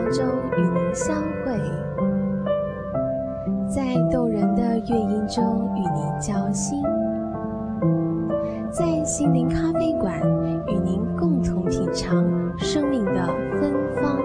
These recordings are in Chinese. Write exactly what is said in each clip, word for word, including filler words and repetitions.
中与您相会，在动人的乐音中与您交心，在心灵咖啡馆与您共同品尝生命的芬芳。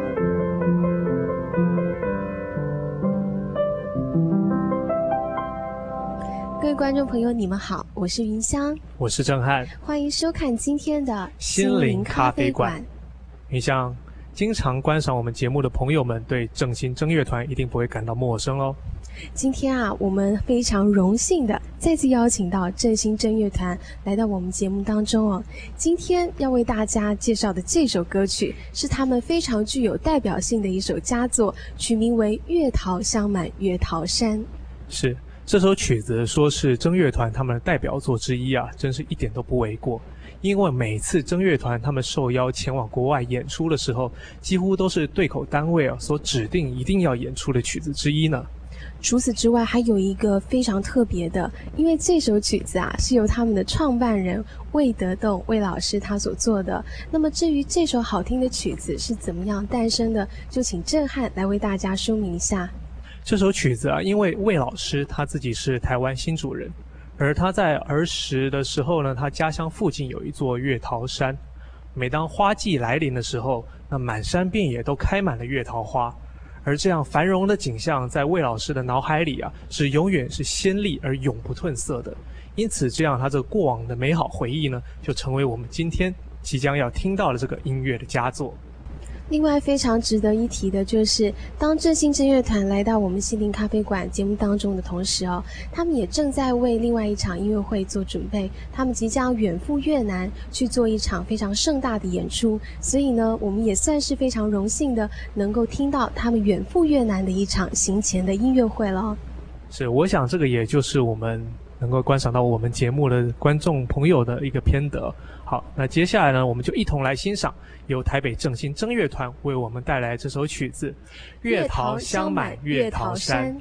各位观众朋友，你们好，我是云香， 我是郑汉， 欢迎收看今天的心灵咖啡馆。云香，经常观赏我们节目的朋友们对正心正乐团一定不会感到陌生哦。 今天啊，我们非常荣幸的再次邀请到正心正乐团来到我们节目当中哦。今天要为大家介绍的这首歌曲是他们非常具有代表性的一首佳作，取名为《月桃香满月桃山》。 是，这首曲子说是正乐团他们的代表作之一啊，真是一点都不为过。因为每次正乐团他们受邀前往国外演出的时候，几乎都是对口单位啊所指定一定要演出的曲子之一呢。 除此之外，还有一个非常特别的，因为这首曲子啊是由他们的创办人魏德栋魏老师他所做的。那么至于这首好听的曲子是怎么样诞生的，就请郑汉来为大家说明一下。 这首曲子啊，因为魏老师他自己是台湾新竹人，而他在儿时的时候呢，他家乡附近有一座月桃山，每当花季来临的时候，那满山遍野都开满了月桃花，而这样繁荣的景象在魏老师的脑海里啊，是永远是鲜丽而永不褪色的。因此这样他这过往的美好回忆呢，就成为我们今天即将要听到的这个音乐的佳作。 另外非常值得一提的就是，当正心正乐团来到我们心灵咖啡馆节目当中的同时哦，他们也正在为另外一场音乐会做准备，他们即将远赴越南去做一场非常盛大的演出，所以呢，我们也算是非常荣幸的能够听到他们远赴越南的一场行前的音乐会了。 是，我想这个也就是我们能够观赏到我们节目的观众朋友的一个偏得。好，那接下来呢，我们就一同来欣赏由台北正心正乐团为我们带来这首曲子《月桃香满月桃山》。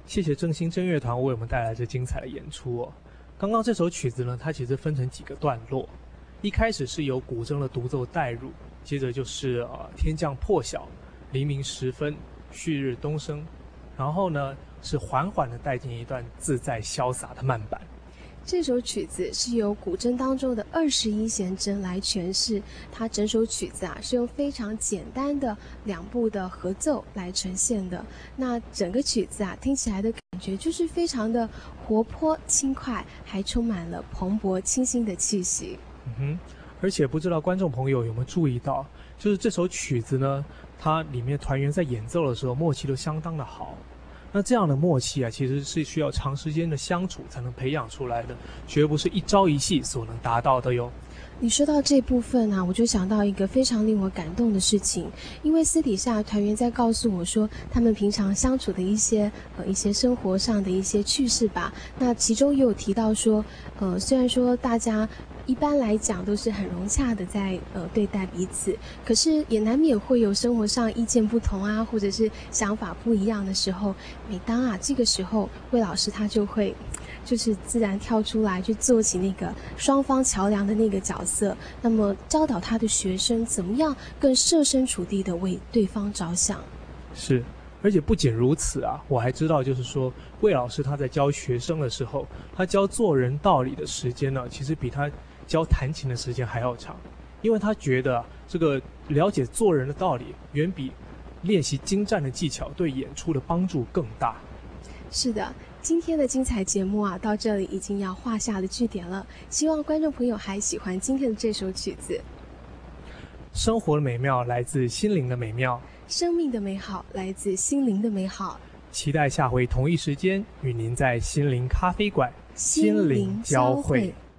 谢谢正兴正乐团为我们带来这精彩的演出哦。刚刚这首曲子呢，它其实分成几个段落，一开始是由古筝的独奏带入，接着就是呃天降破晓、黎明时分、旭日东升，然后呢是缓缓的带进一段自在潇洒的慢板。 这首曲子是由古筝当中的二十一弦筝来诠释，它整首曲子啊是用非常简单的两部的合奏来呈现的。那整个曲子啊听起来的感觉就是非常的活泼轻快，还充满了蓬勃清新的气息。 嗯哼，而且不知道观众朋友有没有注意到，就是这首曲子呢，它里面团员在演奏的时候默契都相当的好。那这样的默契啊，其实是需要长时间的相处才能培养出来的，绝不是一朝一夕所能达到的哟。 你说到这部分啊，我就想到一个非常令我感动的事情，因为私底下团员在告诉我说，他们平常相处的一些呃一些生活上的一些趣事吧。那其中也有提到说，呃，虽然说大家一般来讲都是很融洽的在呃对待彼此，可是也难免会有生活上意见不同啊，或者是想法不一样的时候。每当啊这个时候，魏老师他就会就是自然跳出来去做起那个双方桥梁的那个角色，那么教导他的学生怎么样更设身处地的为对方着想。 是，而且不仅如此啊，我还知道就是说，魏老师他在教学生的时候，他教做人道理的时间呢，其实比他教弹琴的时间还要长，因为他觉得啊，这个了解做人的道理远比练习精湛的技巧对演出的帮助更大。 是的，今天的精彩节目啊，到这里已经要画下了句点了。希望观众朋友还喜欢今天的这首曲子。 生活的美妙来自心灵的美妙， 生命的美好来自心灵的美好。 期待下回同一时间与您在心灵咖啡馆心灵交汇。